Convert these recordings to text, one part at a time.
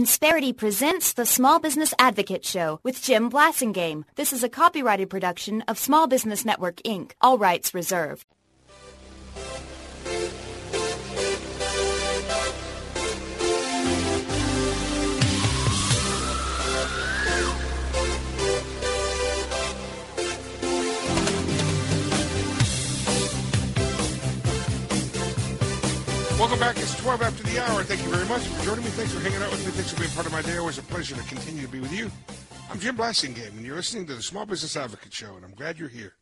Insperity presents the Small Business Advocate Show with Jim Blasingame. This is a copyrighted production of Small Business Network, Inc., all rights reserved. Welcome back. It's 12 after the hour. Thank you very much for joining me. Thanks for hanging out with me. Thanks for being part of my day. Always a pleasure to continue to be with you. I'm Jim Blasingame, and you're listening to the Small Business Advocate Show, and I'm glad you're here.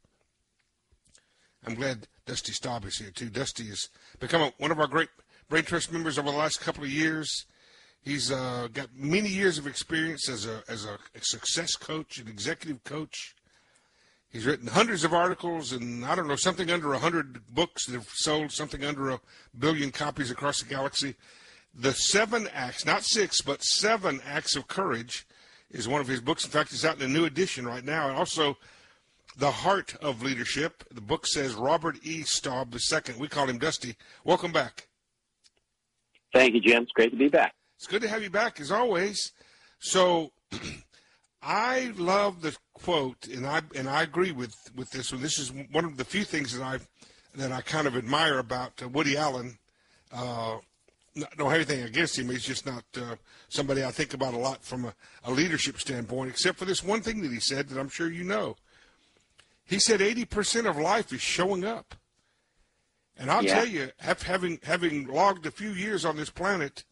I'm glad Dusty Staub is here, too. Dusty has become one of our great Brain Trust members over the last couple of years. He's got many years of experience as a success coach, an executive coach. He's written hundreds of articles and, I don't know, something under 100 books that have sold something under 1 billion copies across the galaxy. The 7 Acts, not 6, but 7 Acts of Courage is one of his books. In fact, it's out in a new edition right now. And also, The Heart of Leadership. The book says Robert E. Staub II. We call him Dusty. Welcome back. Thank you, Jim. It's great to be back. It's good to have you back, as always. So I love the quote, and I agree with this one. This is one of the few things that I kind of admire about Woody Allen. Don't have anything against him. He's just not somebody I think about a lot from a leadership standpoint, except for this one thing that he said that I'm sure you know. He said 80% of life is showing up. And I'll tell you, having logged a few years on this planet,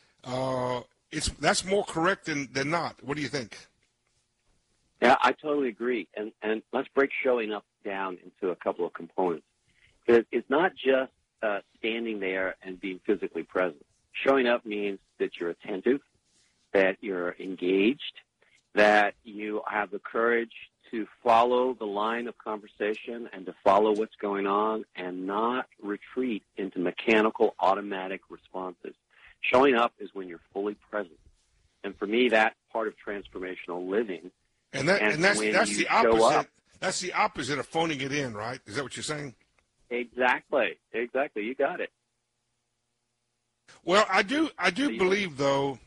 that's more correct than not. What do you think? Yeah, I totally agree. And let's break showing up down into a couple of components. It's not just standing there and being physically present. Showing up means that you're attentive, that you're engaged, that you have the courage to follow the line of conversation and to follow what's going on and not retreat into mechanical, automatic responses. Showing up is when you're fully present. And for me, that's part of transformational living. And that's the opposite. That's the opposite of phoning it in, right? Is that what you're saying? Exactly. You got it. Well, I do believe, though,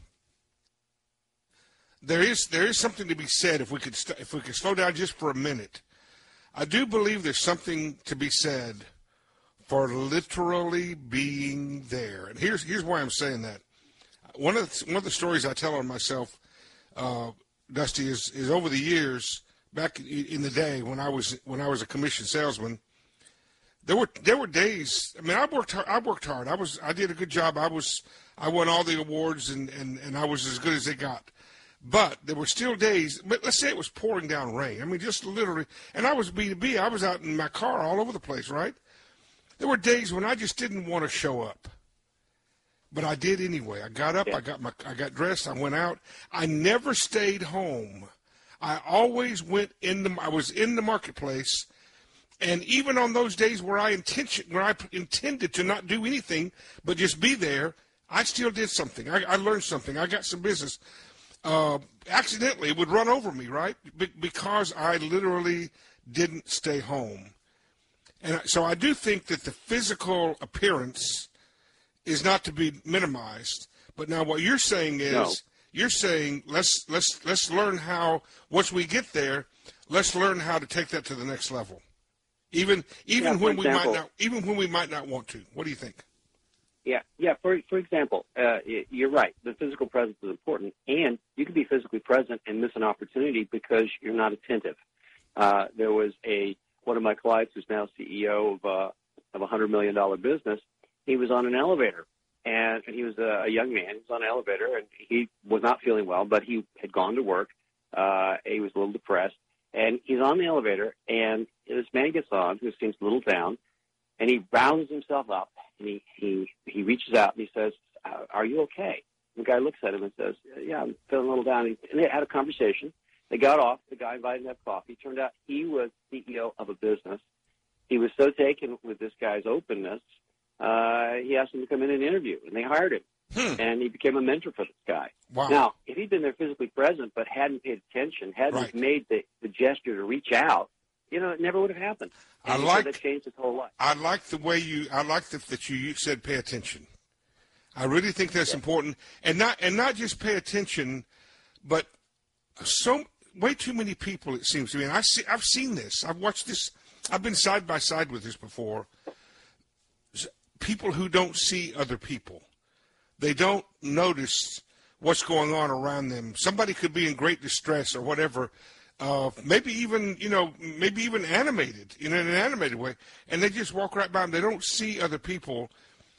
there is something to be said if we could slow down just for a minute. I do believe there's something to be said for literally being there. And here's why I'm saying that. One of the stories I tell on myself, Dusty, is over the years, back in the day when I was a commissioned salesman, there were days. I mean, I worked hard. I did a good job. I won all the awards and I was as good as they got. But there were still days. But let's say it was pouring down rain. I mean, just literally. And I was B2B. I was out in my car all over the place, right? There were days when I just didn't want to show up. But I did anyway. I got up, I got dressed, I went out. I never stayed home. I always I was in the marketplace, and even on those days where I intended to not do anything but just be there, I still did something. I learned something. I got some business. Accidentally, it would run over me, right? Because I literally didn't stay home. And so I do think that the physical appearance is not to be minimized. But now what you're saying is, you're saying let's learn how, once we get there, let's learn how to take that to the next level. Even when we might not want to. What do you think? Yeah. For example, you're right. The physical presence is important, and you can be physically present and miss an opportunity because you're not attentive. There was one of my clients who's now CEO of a $100 million business. He was on an elevator, and he was a young man. He was on an elevator, and he was not feeling well, but he had gone to work. He was a little depressed, and he's on the elevator, and this man gets on, who seems a little down, and he rouses himself up, and he reaches out, and he says, "Are you okay?" The guy looks at him and says, "Yeah, I'm feeling a little down." And they had a conversation. They got off. The guy invited him to have coffee. Turned out he was CEO of a business. He was so taken with this guy's openness, he asked him to come in and interview, and they hired him. And he became a mentor for this guy. Wow. Now, if he'd been there physically present but hadn't paid attention, hadn't made the gesture to reach out, it never would have happened. And that changed his whole life. I like the way that you said pay attention. I really think that's important, and not just pay attention, but way too many people, it seems to me. And I've seen this. I've watched this. I've been side by side with this before. People who don't see other people, they don't notice what's going on around them. Somebody could be in great distress or whatever. Maybe even animated in an animated way, and they just walk right by them. They don't see other people.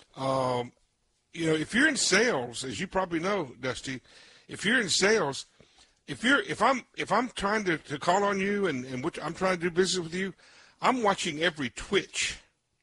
If you're in sales, as you probably know, Dusty, if you're in sales, if I'm trying to call on you and I'm trying to do business with you, I'm watching every twitch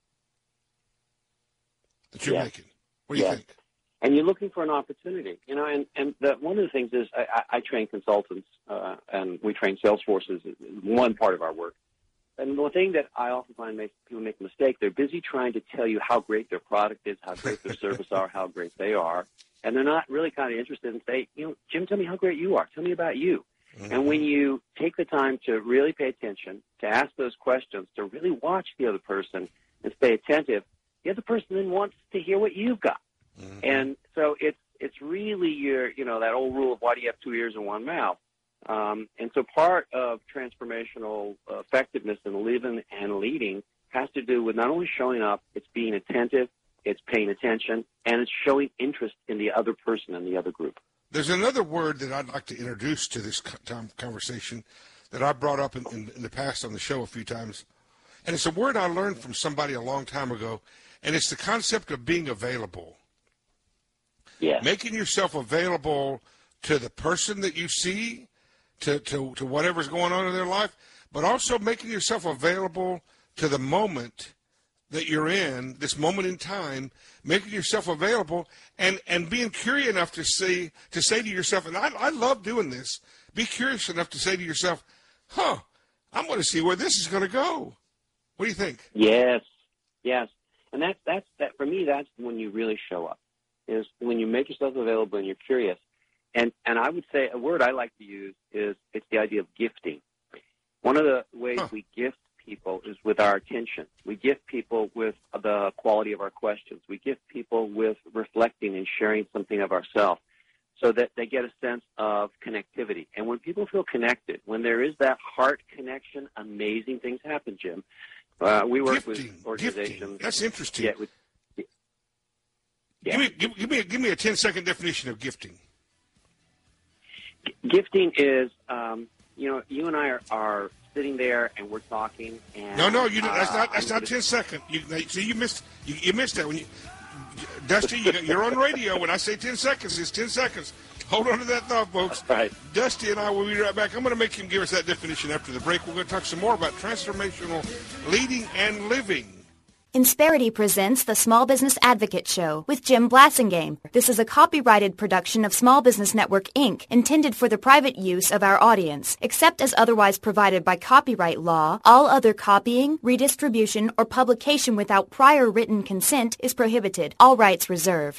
that you're making. What do you think? And you're looking for an opportunity, and one of the things is I train consultants, and we train sales forces, one part of our work. And the thing that I often find people make a mistake, they're busy trying to tell you how great their product is, how great their service are, how great they are, and they're not really kind of interested in saying, Jim, tell me how great you are. Tell me about you. Mm-hmm. And when you take the time to really pay attention, to ask those questions, to really watch the other person and stay attentive, the other person then wants to hear what you've got. Mm-hmm. And so it's really that old rule of why do you have two ears and one mouth. And so part of transformational effectiveness in living and leading has to do with not only showing up, it's being attentive, it's paying attention, and it's showing interest in the other person and the other group. There's another word that I'd like to introduce to this conversation that I brought up in the past on the show a few times. And it's a word I learned from somebody a long time ago, and it's the concept of being available. Yeah. Making yourself available to the person that you see, to whatever's going on in their life, but also making yourself available to the moment that you're in, this moment in time, making yourself available and being curious enough to say to yourself, and I love doing this, be curious enough to say to yourself, I'm going to see where this is going to go. What do you think? Yes. And that's for me, that's when you really show up, is when you make yourself available and you're curious. And I would say a word I like to use is it's the idea of gifting. One of the ways we gift people is with our attention. We gift people with the quality of our questions. We gift people with reflecting and sharing something of ourselves so that they get a sense of connectivity. And when people feel connected, when there is that heart connection, amazing things happen, Jim. We work with organizations. Gifting. That's interesting. Yeah, Give me a 10-second definition of gifting. Gifting is, you and I are sitting there and we're talking. And no, that's not 10 seconds. You missed that when Dusty. You're on radio. When I say 10 seconds, it's 10 seconds. Hold on to that thought, folks. Right. Dusty and I will be right back. I'm going to make him give us that definition after the break. We're going to talk some more about transformational leading and living. Insperity presents the Small Business Advocate Show with Jim Blasingame. This is a copyrighted production of Small Business Network, Inc., intended for the private use of our audience. Except as otherwise provided by copyright law, all other copying, redistribution, or publication without prior written consent is prohibited. All rights reserved.